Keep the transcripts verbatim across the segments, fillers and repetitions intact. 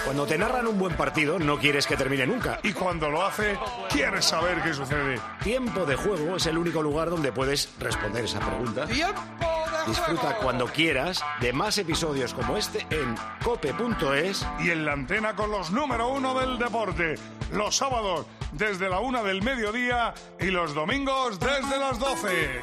Cuando te narran un buen partido, no quieres que termine nunca. Y cuando lo hace, quieres saber qué sucede. Tiempo de Juego es el único lugar donde puedes responder esa pregunta. ¡Tiempo de Disfruta juego! cuando quieras de más episodios como este en cope punto es. Y en la antena con los número uno del deporte. Los sábados desde la una del mediodía y los domingos desde las doce.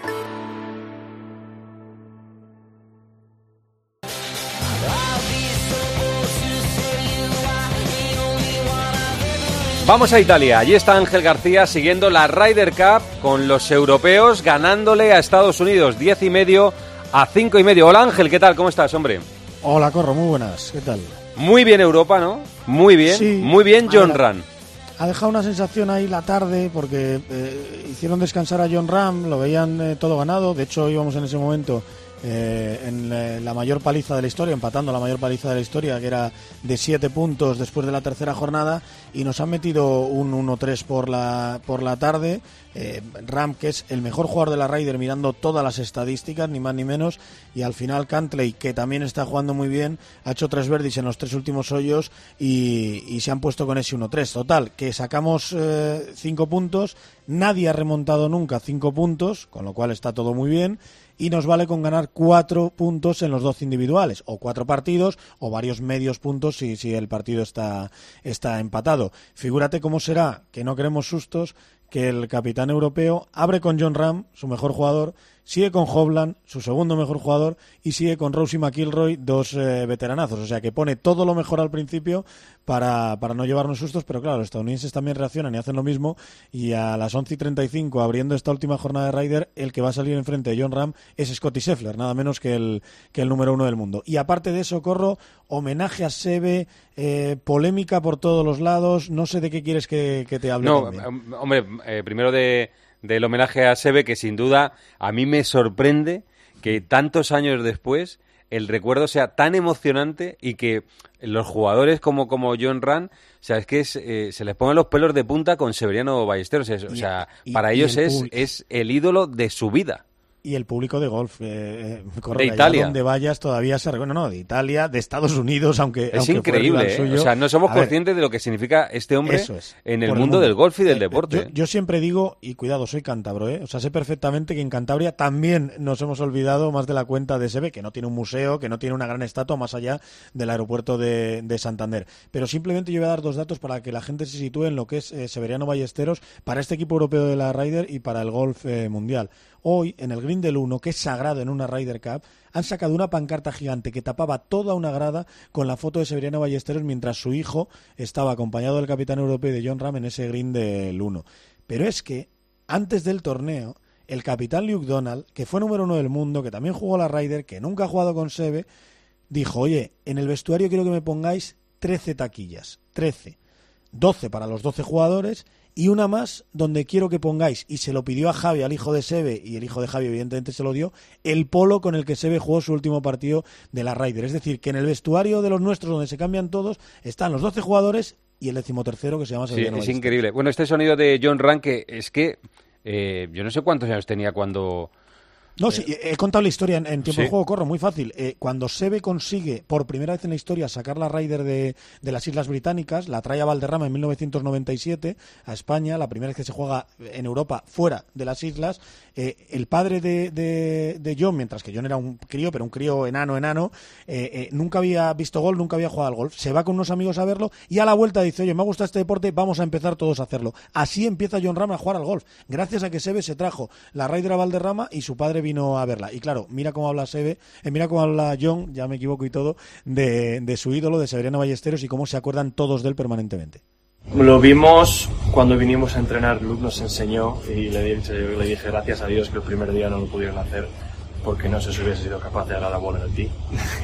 Vamos a Italia, allí está Ángel García siguiendo la Ryder Cup con los europeos ganándole a Estados Unidos diez y medio a cinco y medio. Hola Ángel, ¿qué tal? ¿Cómo estás, hombre? Hola Corro, muy buenas, ¿qué tal? Muy bien Europa, ¿no? Muy bien, sí, muy bien John ver, Ram. Ha dejado una sensación ahí la tarde porque eh, hicieron descansar a John Ram, lo veían eh, todo ganado, de hecho íbamos en ese momento eh, en eh, la mayor paliza de la historia, empatando la mayor paliza de la historia, que era de siete puntos después de la tercera jornada, y nos han metido un uno tres por la, por la tarde. Eh, Ram, que es el mejor jugador de la Ryder mirando todas las estadísticas, ni más ni menos, y al final Cantley, que también está jugando muy bien, ha hecho tres birdies en los tres últimos hoyos y, y se han puesto con ese uno tres. Total, que sacamos eh, cinco puntos, nadie ha remontado nunca cinco puntos, con lo cual está todo muy bien, y nos vale con ganar cuatro puntos en los doce individuales, o cuatro partidos, o varios medios puntos si, si el partido está, está empatado. Figúrate cómo será, que no queremos sustos, que el capitán europeo abre con John Ram, su mejor jugador, sigue con Hovland, su segundo mejor jugador, y sigue con Rosie McIlroy, dos eh, veteranazos. O sea que pone todo lo mejor al principio para, para no llevarnos sustos, pero claro, los estadounidenses también reaccionan y hacen lo mismo, y a las once y treinta y cinco, abriendo esta última jornada de Ryder, el que va a salir enfrente de John Ram es Scottie Scheffler, nada menos que el, que el número uno del mundo. Y aparte de eso, Corro, homenaje a Seve, eh, polémica por todos los lados, no sé de qué quieres que, que te hable. No, también. hombre, eh, primero de... del homenaje a Seve, que sin duda a mí me sorprende que tantos años después el recuerdo sea tan emocionante y que los jugadores como, como John Ram, o sea, es que es, eh, se les ponen los pelos de punta con Severiano Ballesteros. Es, o sea, y, para y ellos el es, es el ídolo de su vida. Y el público de golf, eh, eh, corre, de Italia, donde vayas todavía se recuerda, no, no, de Italia, de Estados Unidos, aunque es aunque increíble, suyo, ¿eh? O sea, no somos a conscientes ver, de lo que significa este hombre es, en el mundo, el mundo del golf y del eh, deporte. Yo, yo siempre digo, y cuidado, soy cántabro, ¿eh? O sea, sé perfectamente que en Cantabria también nos hemos olvidado más de la cuenta de Seve, que no tiene un museo, que no tiene una gran estatua más allá del aeropuerto de, de Santander. Pero simplemente yo voy a dar dos datos para que la gente se sitúe en lo que es eh, Severiano Ballesteros para este equipo europeo de la Ryder y para el golf eh, mundial. Hoy, en el green del uno, que es sagrado en una Ryder Cup, han sacado una pancarta gigante que tapaba toda una grada con la foto de Severiano Ballesteros mientras su hijo estaba acompañado del capitán europeo de John Ram en ese green del uno. Pero es que, antes del torneo, el capitán Luke Donald, que fue número uno del mundo, que también jugó la Ryder, que nunca ha jugado con Seve, dijo, oye, en el vestuario quiero que me pongáis trece taquillas, trece, doce para los doce jugadores y una más donde quiero que pongáis, y se lo pidió a Javi, al hijo de Seve, y el hijo de Javi evidentemente se lo dio, el polo con el que Seve jugó su último partido de la Ryder. Es decir, que en el vestuario de los nuestros, donde se cambian todos, están los doce jugadores y el decimotercero que se llama Severiano Sí, es Ballesteros. increíble. Bueno, este sonido de John Ram, que es que eh, yo no sé cuántos años tenía cuando... No, sí, he contado la historia en, en tiempo sí. de juego, Corro, muy fácil. Eh, cuando Seve consigue por primera vez en la historia sacar la Ryder de, de las Islas Británicas, la trae a Valderrama en mil novecientos noventa y siete a España, la primera vez que se juega en Europa fuera de las islas, eh, el padre de, de, de John, mientras que John era un crío, pero un crío enano, enano, eh, eh, nunca había visto golf, nunca había jugado al golf, se va con unos amigos a verlo y a la vuelta dice, oye, me gusta este deporte, vamos a empezar todos a hacerlo. Así empieza John Ram a jugar al golf, gracias a que Seve se trajo la Ryder a Valderrama y su padre vino a verla. Y claro, mira cómo habla Seve, eh, mira cómo habla John, ya me equivoco y todo, de, de su ídolo, de Severiano Ballesteros, y cómo se acuerdan todos de él permanentemente. Lo vimos cuando vinimos a entrenar, Luke nos enseñó y le dije, le dije gracias a Dios que el primer día no lo pudieron hacer porque no sé si hubiese sido capaz de dar la bola en el tee.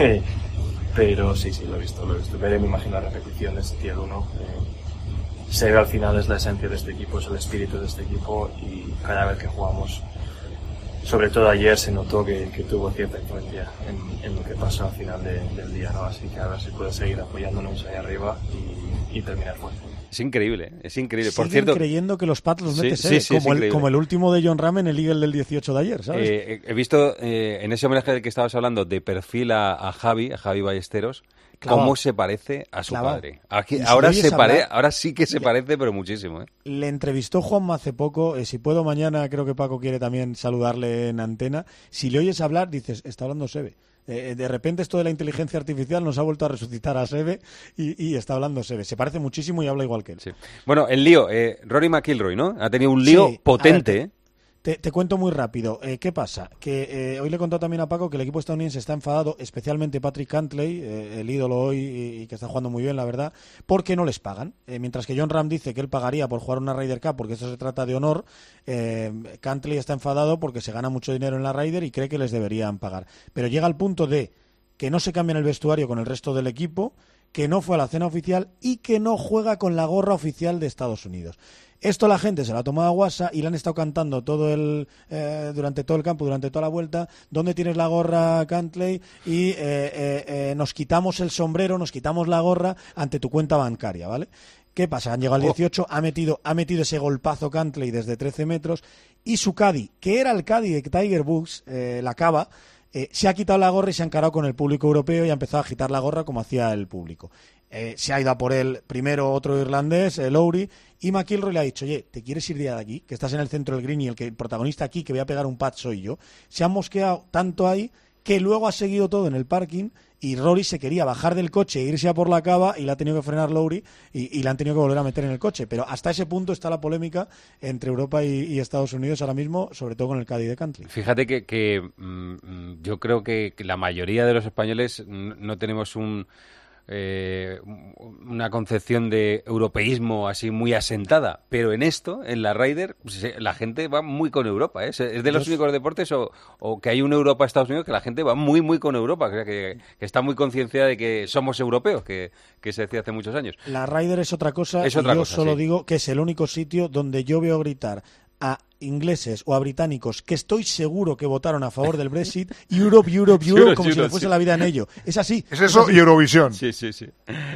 Pero sí, sí, lo he visto, lo he visto. Veré, me imagino la repetición de este tier uno. Eh, se ve al final, es la esencia de este equipo, es el espíritu de este equipo y cada vez que jugamos, sobre todo ayer, se notó que, que tuvo cierta influencia en, en lo que pasó al final de, del día, ¿no? Así que a ver si puede seguir apoyándonos ahí arriba y, y terminar fuerte. Es increíble, es increíble. Siguen Por cierto, creyendo que los pads los mete sí, Seve, sí, sí, como, el, es como el último de John Ram en el Eagle del dieciocho de ayer, ¿sabes? Eh, he visto eh, en ese homenaje del que estabas hablando de perfil a, a Javi, a Javi Ballesteros, Clavado. cómo se parece a su Clavado. padre. Aquí, Y si ahora, oyes se pare, hablar, ahora sí que se le- parece, pero muchísimo. ¿eh? Le entrevistó Juanma hace poco, eh, si puedo mañana, creo que Paco quiere también saludarle en antena. Si le oyes hablar, dices, está hablando Sebe. Eh, de repente esto de la inteligencia artificial nos ha vuelto a resucitar a Sebe y, y está hablando Sebe. Se parece muchísimo y habla igual que él. Sí. Bueno, el lío, eh, Rory McIlroy, ¿no? Ha tenido un lío Sí, potente, a ver, ¿eh? Te, te cuento muy rápido. Eh, ¿Qué pasa? Que eh, hoy le he contado también a Paco que el equipo estadounidense está enfadado, especialmente Patrick Cantlay, eh, el ídolo hoy y, y que está jugando muy bien, la verdad, porque no les pagan. Eh, mientras que Jon Rahm dice que él pagaría por jugar una Ryder Cup porque esto se trata de honor, eh, Cantlay está enfadado porque se gana mucho dinero en la Ryder y cree que les deberían pagar. Pero llega al punto de que no se cambia en el vestuario con el resto del equipo, que no fue a la cena oficial y que no juega con la gorra oficial de Estados Unidos. Esto la gente se lo ha tomado a guasa y le han estado cantando todo el eh, durante todo el campo, durante toda la vuelta, ¿dónde tienes la gorra, Cantlay? Y eh, eh, eh, nos quitamos el sombrero, nos quitamos la gorra ante tu cuenta bancaria, ¿vale? ¿Qué pasa? Han llegado al dieciocho, ha metido, ha metido ese golpazo Cantlay desde trece metros y su caddy, que era el caddy de Tiger Woods, eh, la cava, eh, se ha quitado la gorra y se ha encarado con el público europeo y ha empezado a agitar la gorra como hacía el público. Eh, se ha ido a por él primero otro irlandés, el Lowry, y McIlroy le ha dicho, oye, ¿te quieres ir de aquí? Que estás en el centro del green y el, que, el protagonista aquí que voy a pegar un pad soy yo. Se han mosqueado tanto ahí que luego ha seguido todo en el parking y Rory se quería bajar del coche e irse a por la cava y le ha tenido que frenar Lowry y, y le han tenido que volver a meter en el coche. Pero hasta ese punto está la polémica entre Europa y, y Estados Unidos ahora mismo, sobre todo con el caddy de Cantlay. Fíjate que, que mm, yo creo que, que la mayoría de los españoles n- no tenemos un... Eh, una concepción de europeísmo así muy asentada, pero en esto, en la Ryder, pues, la gente va muy con Europa, ¿eh? Es de los Yo... únicos deportes o, o que hay una Europa-Estados Unidos que la gente va muy muy con Europa, que, que, que está muy concienciada de que somos europeos, que, que se decía hace muchos años. La Ryder es otra cosa, es otra y yo cosa, solo sí. digo que es el único sitio donde yo veo gritar a ingleses o a británicos que estoy seguro que votaron a favor del Brexit, Europe, Europe, Europe, como si le fuese la vida en ello. Es así. Es eso es así. y Eurovisión. Sí, sí, sí.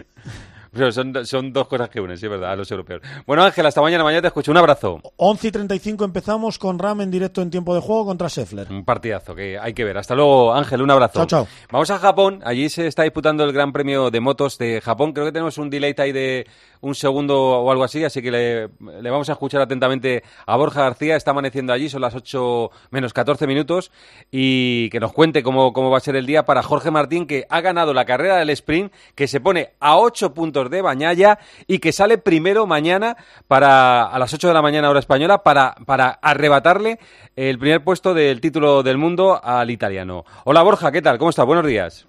Pero son, son dos cosas que unen, sí, es verdad, a los europeos. Bueno, Ángel, hasta mañana. Mañana te escucho. Un abrazo. once y treinta y cinco empezamos con Rahm en directo en tiempo de juego contra Scheffler. Un partidazo que hay que ver. Hasta luego, Ángel. Un abrazo. Chao, chao. Vamos a Japón. Allí se está disputando el Gran Premio de Motos de Japón. Creo que tenemos un delay ahí de un segundo o algo así, así que le, le vamos a escuchar atentamente a Borja García. Está amaneciendo allí, son las ocho menos catorce minutos, y que nos cuente cómo, cómo va a ser el día para Jorge Martín, que ha ganado la carrera del sprint, que se pone a ocho puntos de Bañaya y que sale primero mañana para a las ocho de la mañana hora española para, para arrebatarle el primer puesto del título del mundo al italiano. Hola Borja, ¿qué tal? ¿Cómo estás? Buenos días.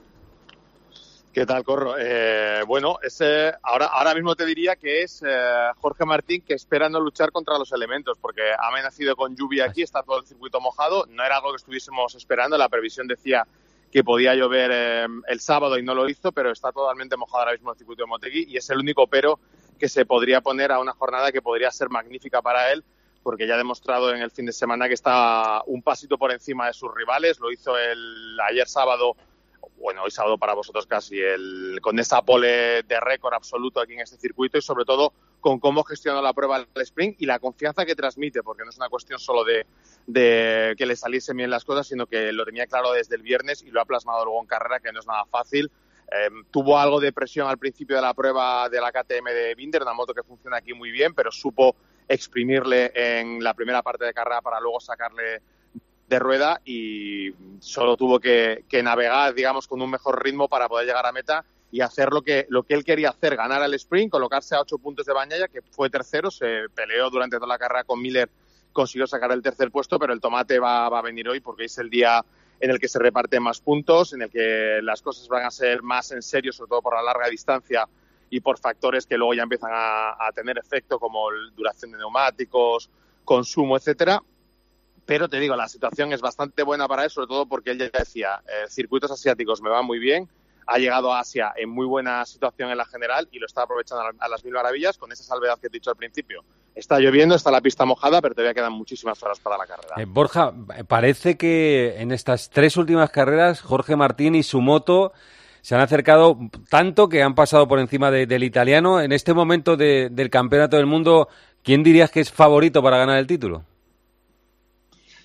¿Qué tal, Corro? Eh, bueno, ese, ahora, ahora mismo te diría que es eh, Jorge Martín, que espera no luchar contra los elementos, porque ha amenazado con lluvia aquí, está todo el circuito mojado, no era algo que estuviésemos esperando, la previsión decía que podía llover eh, el sábado y no lo hizo, pero está totalmente mojado ahora mismo el circuito de Motegi y es el único pero que se podría poner a una jornada que podría ser magnífica para él, porque ya ha demostrado en el fin de semana que está un pasito por encima de sus rivales, lo hizo el ayer sábado, bueno, hoy sábado para vosotros casi, el, con esa pole de récord absoluto aquí en este circuito y sobre todo con cómo gestionó la prueba del sprint y la confianza que transmite, porque no es una cuestión solo de, de que le saliesen bien las cosas, sino que lo tenía claro desde el viernes y lo ha plasmado luego en carrera, que no es nada fácil. Eh, tuvo algo de presión al principio de la prueba de la K T M de Binder, una moto que funciona aquí muy bien, pero supo exprimirle en la primera parte de carrera para luego sacarle de rueda y solo tuvo que, que navegar, digamos, con un mejor ritmo para poder llegar a meta y hacer lo que, lo que él quería hacer, ganar el sprint, colocarse a ocho puntos de Bañaya, que fue tercero, se peleó durante toda la carrera con Miller, consiguió sacar el tercer puesto, pero el tomate va, va a venir hoy porque es el día en el que se reparten más puntos, en el que las cosas van a ser más en serio, sobre todo por la larga distancia y por factores que luego ya empiezan a, a tener efecto, como duración de neumáticos, consumo, etcétera. Pero te digo, la situación es bastante buena para él, sobre todo porque él ya decía, eh, circuitos asiáticos me van muy bien, ha llegado a Asia en muy buena situación en la general y lo está aprovechando a las mil maravillas, con esa salvedad que te he dicho al principio. Está lloviendo, está la pista mojada, pero todavía quedan muchísimas horas para la carrera. Eh, Borja, parece que en estas tres últimas carreras Jorge Martín y su moto se han acercado tanto que han pasado por encima de, del italiano. En este momento de, del Campeonato del Mundo, ¿quién dirías que es favorito para ganar el título?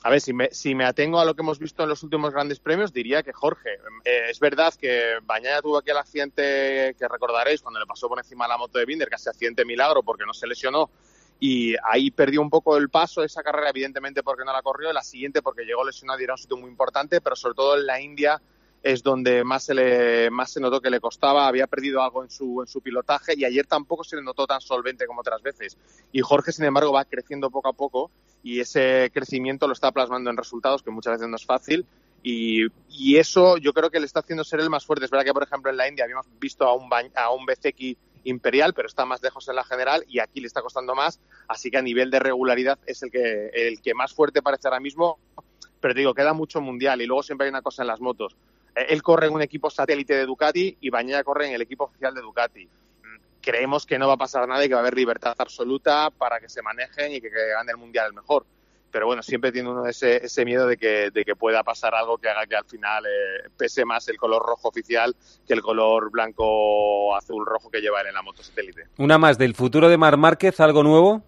A ver, si me, si me atengo a lo que hemos visto en los últimos grandes premios, diría que Jorge. Eh, es verdad que Bagnaia tuvo aquel accidente que recordaréis cuando le pasó por encima la moto de Binder, casi accidente milagro porque no se lesionó, y ahí perdió un poco el paso esa carrera, evidentemente porque no la corrió, la siguiente porque llegó lesionado y era un sitio muy importante, pero sobre todo en la India es donde más se le más se notó que le costaba, había perdido algo en su en su pilotaje y ayer tampoco se le notó tan solvente como otras veces. Y Jorge, sin embargo, va creciendo poco a poco y ese crecimiento lo está plasmando en resultados, que muchas veces no es fácil, y, y eso yo creo que le está haciendo ser el más fuerte. Es verdad que, por ejemplo, en la India habíamos visto a un, a un Bezzecchi imperial, pero está más lejos en la general y aquí le está costando más, así que a nivel de regularidad es el que, el que más fuerte parece ahora mismo, pero te digo, queda mucho mundial y luego siempre hay una cosa en las motos. Él corre en un equipo satélite de Ducati y Bagnaia corre en el equipo oficial de Ducati. Creemos que no va a pasar nada y que va a haber libertad absoluta para que se manejen y que, que gane el mundial el mejor. Pero bueno, siempre tiene uno ese, ese miedo de que, de que pueda pasar algo que haga que al final eh, pese más el color rojo oficial que el color blanco, azul, rojo que lleva él en la moto satélite. Una más, del futuro de Marc Márquez, ¿algo nuevo?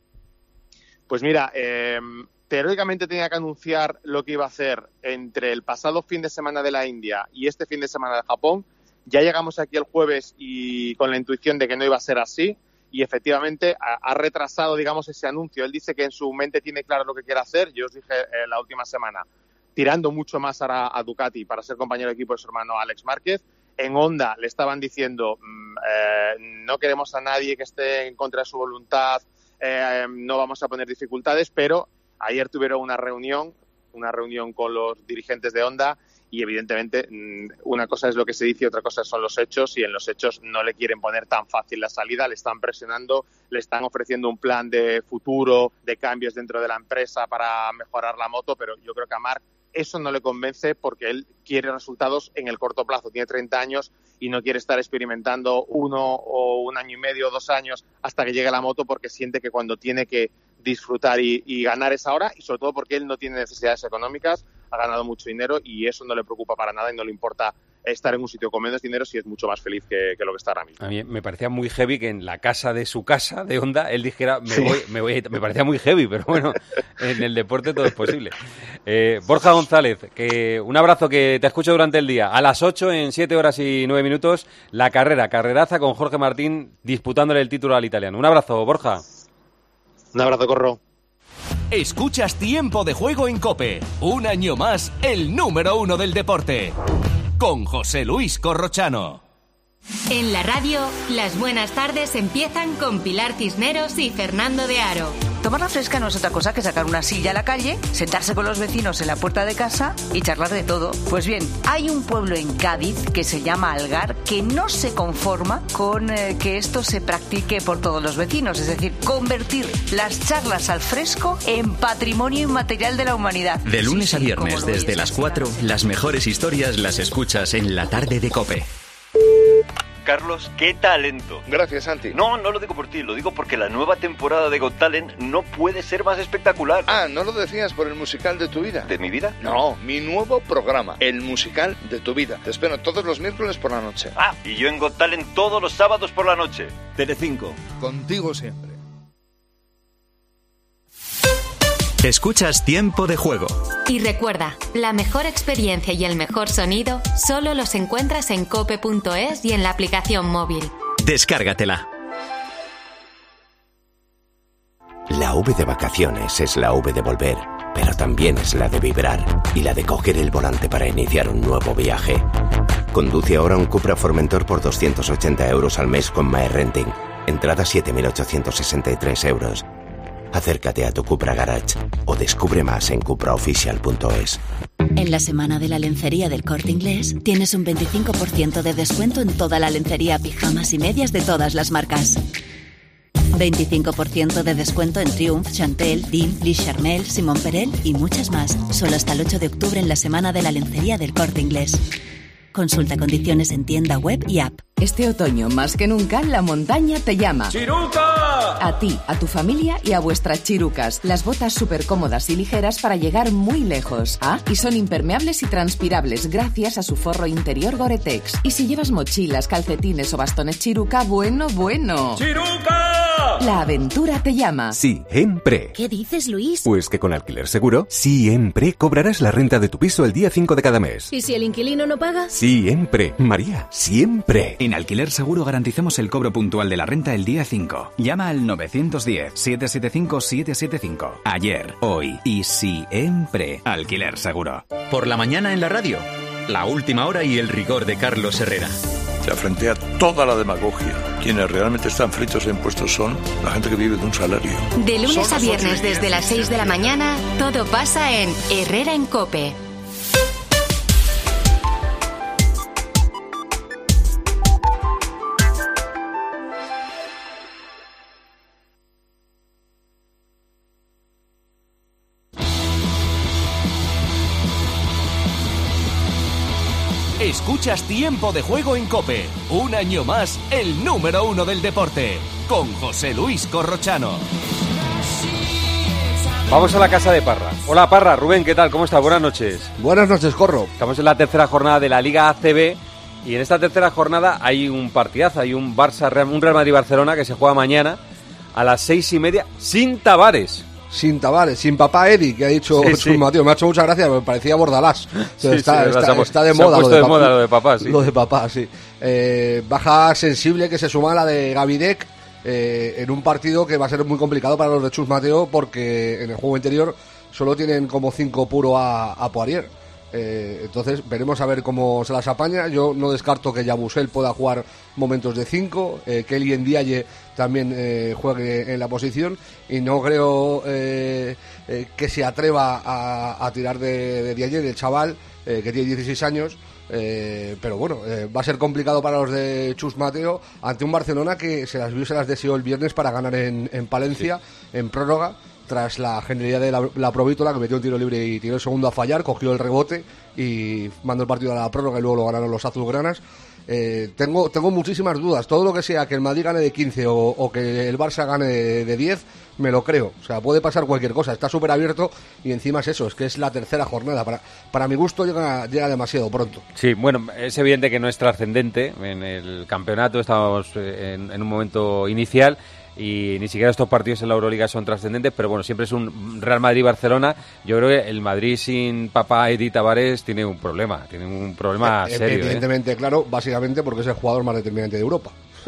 Pues mira, eh, teóricamente tenía que anunciar lo que iba a hacer entre el pasado fin de semana de la India y este fin de semana de Japón. Ya llegamos aquí el jueves y con la intuición de que no iba a ser así y efectivamente ha, ha retrasado, digamos, ese anuncio. Él dice que en su mente tiene claro lo que quiere hacer. Yo os dije eh, la última semana, tirando mucho más ahora a Ducati para ser compañero de equipo de su hermano Alex Márquez. En Honda le estaban diciendo eh, no queremos a nadie que esté en contra de su voluntad, eh, no vamos a poner dificultades, pero ayer tuvieron una reunión, una reunión con los dirigentes de Honda y evidentemente una cosa es lo que se dice y otra cosa son los hechos, y en los hechos no le quieren poner tan fácil la salida, le están presionando, le están ofreciendo un plan de futuro, de cambios dentro de la empresa para mejorar la moto, pero yo creo que a Marc eso no le convence porque él quiere resultados en el corto plazo, tiene treinta años y no quiere estar experimentando uno o un año y medio o dos años hasta que llegue la moto, porque siente que cuando tiene que disfrutar y, y ganar es ahora, y sobre todo porque él no tiene necesidades económicas, ha ganado mucho dinero y eso no le preocupa para nada y no le importa estar en un sitio con menos dinero si es mucho más feliz que, que lo que está ahora mismo. A mí me parecía muy heavy que en la casa de su casa de Honda él dijera me voy, me voy, me parecía muy heavy, pero bueno, en el deporte todo es posible. Eh, Borja González, que un abrazo, que te escucho durante el día. A las ocho, en siete horas y nueve minutos, la carrera, carreraza con Jorge Martín disputándole el título al italiano. Un abrazo, Borja. Un abrazo, Corro. Escuchas Tiempo de Juego en COPE. Un año más, el número uno del deporte. Con José Luis Corrochano. En la radio, las buenas tardes empiezan con Pilar Cisneros y Fernando de Aro. Tomar la fresca no es otra cosa que sacar una silla a la calle, sentarse con los vecinos en la puerta de casa y charlar de todo. Pues bien, hay un pueblo en Cádiz que se llama Algar que no se conforma con eh, que esto se practique por todos los vecinos, es decir, convertir las charlas al fresco en patrimonio inmaterial de la humanidad. De lunes sí, a viernes, sí, desde las cuatro, las mejores historias las escuchas en la tarde de COPE. Carlos, qué talento. Gracias, Santi. No, no lo digo por ti, lo digo porque la nueva temporada de Got Talent no puede ser más espectacular. Ah, ¿no lo decías por el musical de tu vida? ¿De mi vida? No, mi nuevo programa, el musical de tu vida. Te espero todos los miércoles por la noche. Ah, y yo en Got Talent todos los sábados por la noche. Telecinco, contigo siempre. Escuchas Tiempo de Juego. Y recuerda, la mejor experiencia y el mejor sonido solo los encuentras en cope punto es y en la aplicación móvil. Descárgatela. La V de vacaciones es la V de volver, pero también es la de vibrar y la de coger el volante para iniciar un nuevo viaje. Conduce ahora un Cupra Formentor por doscientos ochenta euros al mes con MyRenting. Entrada siete mil ochocientos sesenta y tres euros. Acércate a tu Cupra Garage o descubre más en cupra oficial punto es. En la semana de la lencería del Corte Inglés tienes un veinticinco por ciento de descuento en toda la lencería, pijamas y medias de todas las marcas. veinticinco por ciento de descuento en Triumph, Chantel, Dean, Lee Charmel, Simon Perel y muchas más. Solo hasta el ocho de octubre en la semana de la lencería del Corte Inglés. Consulta condiciones en tienda web y app. Este otoño, más que nunca, la montaña te llama. ¡Chiruca! A ti, a tu familia y a vuestras chirucas. Las botas súper cómodas y ligeras para llegar muy lejos. Ah, y son impermeables y transpirables gracias a su forro interior Gore-Tex. Y si llevas mochilas, calcetines o bastones chiruca, bueno, bueno. ¡Chiruca! La aventura te llama. Siempre. ¿Qué dices, Luis? Pues que con Alquiler Seguro, siempre cobrarás la renta de tu piso el día cinco de cada mes. ¿Y si el inquilino no paga? Siempre. María, siempre. En Alquiler Seguro garantizamos el cobro puntual de la renta el día cinco. Llama al nueve uno cero, siete siete cinco, siete siete cinco. Ayer, hoy y siempre. Alquiler Seguro. Por la mañana en la radio, la última hora y el rigor de Carlos Herrera. Se frente a toda la demagogia. Quienes realmente están fritos en impuestos son la gente que vive de un salario. De lunes a viernes desde las seis de la mañana, todo pasa en Herrera en COPE. Escuchas Tiempo de Juego en COPE. Un año más, el número uno del deporte. Con José Luis Corrochano. Vamos a la casa de Parra. Hola Parra, Rubén, ¿qué tal? ¿Cómo estás? Buenas noches. Buenas noches, Corro. Estamos en la tercera jornada de la Liga A C B y en esta tercera jornada hay un partidazo, hay un Barça, un Real Madrid-Barcelona que se juega mañana a las seis y media sin Tavares. Sin Tavares, sin papá Eddie, que ha dicho sí, Chus sí. Mateo. Me ha hecho mucha gracia, me parecía Bordalás. Sí, está, sí, está, está, está de se moda, ha lo de, de papá, moda lo de papá, sí. Lo de papá, sí. Eh, baja sensible que se suma a la de Gavidec eh, en un partido que va a ser muy complicado para los de Chus Mateo porque en el juego interior solo tienen como cinco puro a, a Poirier. Eh, entonces veremos a ver cómo se las apaña. Yo no descarto que Yabusel pueda jugar momentos de cinco, eh, que Kelly Ndiaye también eh, juegue en la posición y no creo eh, eh, que se atreva a, a tirar de, de Ndiaye, del chaval eh, que tiene dieciséis años. Eh, pero bueno, eh, va a ser complicado para los de Chus Mateo ante un Barcelona que se las vio, se las deseó el viernes para ganar en, en Palencia, sí. en prórroga, tras la genialidad de la, la Provítola, que metió un tiro libre y tiró el segundo a fallar, cogió el rebote y mandó el partido a la prórroga y luego lo ganaron los azulgranas. Eh, tengo, tengo muchísimas dudas. Todo lo que sea que el Madrid gane de quince o, o que el Barça gane de, de diez, me lo creo. O sea, puede pasar cualquier cosa. Está súper abierto y encima es eso, es que es la tercera jornada. Para, para mi gusto llega, llega demasiado pronto. Sí, bueno, es evidente que no es trascendente. En el campeonato estamos en, en un momento inicial y ni siquiera estos partidos en la Euroliga son trascendentes, pero bueno, siempre es un Real Madrid-Barcelona. Yo creo que el Madrid sin papá Eddie Tavares tiene un problema, tiene un problema eh, serio. Evidentemente, ¿eh? Claro, básicamente porque es el jugador más determinante de Europa.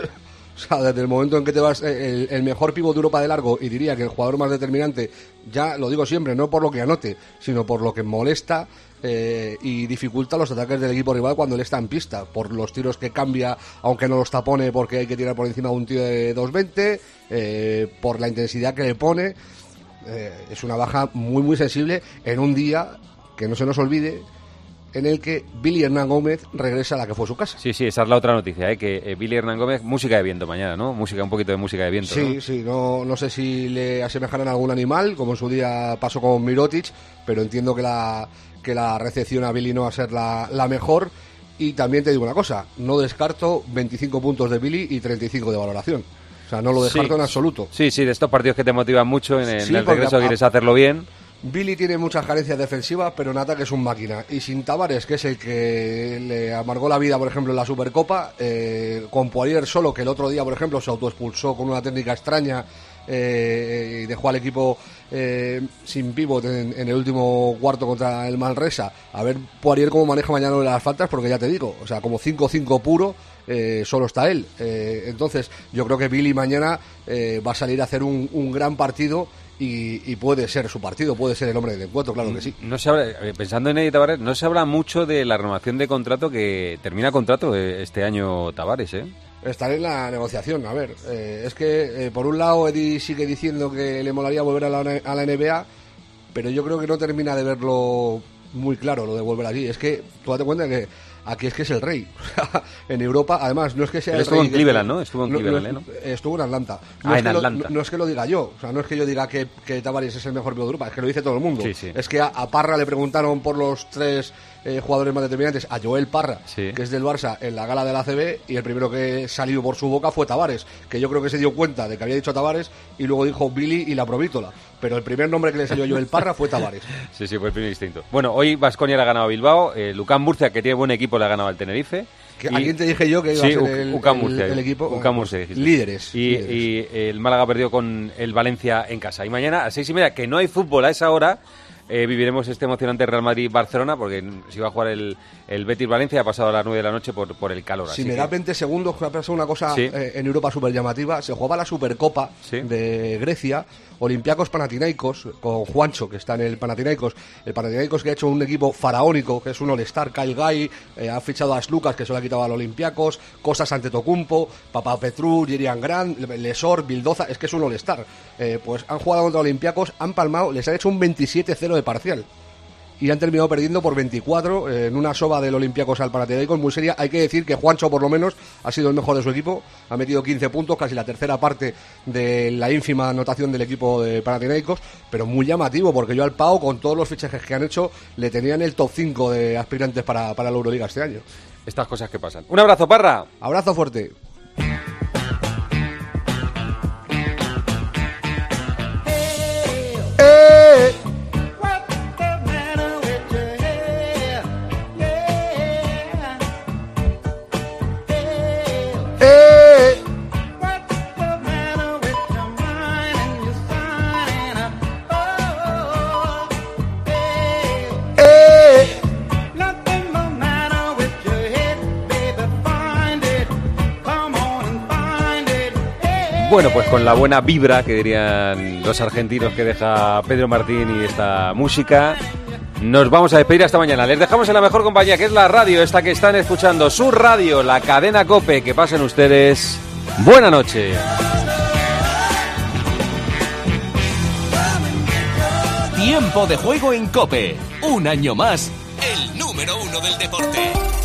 O sea, desde el momento en que te vas el, el mejor pívot de Europa de largo, y diría que el jugador más determinante, ya lo digo siempre, no por lo que anote, sino por lo que molesta eh, y dificulta los ataques del equipo rival cuando él está en pista, por los tiros que cambia, aunque no los tapone porque hay que tirar por encima de un tío de dos veinte, eh, por la intensidad que le pone. Eh, es una baja muy muy sensible en un día que no se nos olvide en el que Billy Hernán Gómez regresa a la que fue su casa. Sí, sí, esa es la otra noticia, ¿eh? que eh, Billy Hernán Gómez, música de viento mañana, ¿no? Música, un poquito de música de viento, Sí, ¿no? sí, no, no sé si le asemejarán a algún animal, como en su día pasó con Mirotic, pero entiendo que la, que la recepción a Billy no va a ser la, la mejor. Y también te digo una cosa, no descarto veinticinco puntos de Billy y treinta y cinco de valoración. O sea, no lo descarto sí. en absoluto. Sí, sí, de estos partidos que te motivan mucho, en el, Sí, en el porque regreso a- quieres hacerlo bien. Billy tiene muchas carencias defensivas, pero en ataque es un máquina. Y sin Tavares, que es el que le amargó la vida, por ejemplo, en la Supercopa, eh, con Poirier solo, que el otro día, por ejemplo, se autoexpulsó con una técnica extraña eh, y dejó al equipo eh, sin pívot en, en el último cuarto contra el Manresa. A ver Poirier cómo maneja mañana las faltas, porque ya te digo, o sea, como cinco cinco puro, eh, solo está él. Eh, entonces, yo creo que Billy mañana eh, va a salir a hacer un, un gran partido. Y, y puede ser su partido, puede ser el hombre del encuentro, claro que sí. No se habla, eh, pensando en Eddie Tavares, no se habla mucho de la renovación de contrato, que termina contrato eh, este año Tavares, ¿eh? Estaré en la negociación, a ver, eh, es que eh, por un lado Eddie sigue diciendo que le molaría volver a la, a la N B A, pero yo creo que no termina de verlo muy claro, lo de volver allí. Es que tú date cuenta que aquí es que es el rey. En Europa, además, no es que sea Él el estuvo rey. en Cleveland, que- ¿no? Estuvo en no, Cleveland, no, ¿no? Estuvo en Atlanta. No Ah, es en que lo- Atlanta. no, no es que lo diga yo, o sea, no es que yo diga que, que Tavares es el mejor pívot de Europa, es que lo dice todo el mundo. Sí, sí. Es que a, a Parra le preguntaron por los tres eh, jugadores más determinantes, a Joel Parra, Sí. que es del Barça, en la gala de la A C B, y el primero que salió por su boca fue Tavares, que yo creo que se dio cuenta de que había dicho Tavares y luego dijo Billy y la Provítola. Pero el primer nombre que le salió a Joel Parra fue Tavares. Sí, sí, fue el primer instinto. Bueno, hoy Baskonia le ha ganado a Bilbao, eh, Lucán Murcia, que tiene buen equipo, le ha ganado al Tenerife. ¿A quién te dije yo que iba sí, a ser el, U C A M el- Murcia, el equipo? U C A M Murcia, dijiste. Líderes, Y, líderes. y el Málaga perdió con el Valencia en casa. Y mañana a seis y media, que no hay fútbol a esa hora, eh, viviremos este emocionante Real Madrid-Barcelona, porque se iba a jugar el, el Betis-Valencia, ha pasado a las nueve de la noche por, por el calor. Si así me que- da veinte segundos, ha pasado una cosa Sí. eh, en Europa súper llamativa. Se jugaba la Supercopa de Grecia, Olympiacos Panathinaikos, con Juancho, que está en el Panathinaikos. El Panathinaikos que ha hecho un equipo faraónico, que es un All-Star, Kyle Guy, eh, ha fichado a Slucas, que se lo ha quitado al Olympiacos, Cosas Antetokounmpo, Papapetru, Jerian Grant, Lesor, Bildoza, es que es un All-Star. Eh, pues han jugado contra Olympiacos, han palmado, les han hecho un veintisiete cero de parcial. Y han terminado perdiendo por veinticuatro eh, en una soba del Olympiacos al Panathinaikos muy seria. Hay que decir que Juancho, por lo menos, ha sido el mejor de su equipo. Ha metido quince puntos, casi la tercera parte de la ínfima anotación del equipo de Panathinaikos. Pero muy llamativo, porque yo al Pau, con todos los fichajes que han hecho, le tenían el top cinco de aspirantes para, para la Euroliga este año. Estas cosas que pasan. Un abrazo, Parra. Abrazo fuerte. Bueno, pues con la buena vibra que dirían los argentinos que deja Pedro Martín y esta música, nos vamos a despedir hasta mañana. Les dejamos en la mejor compañía, que es la radio, esta que están escuchando, su radio, la cadena COPE. Que pasen ustedes buena noche. Tiempo de juego en COPE. Un año más, el número uno del deporte.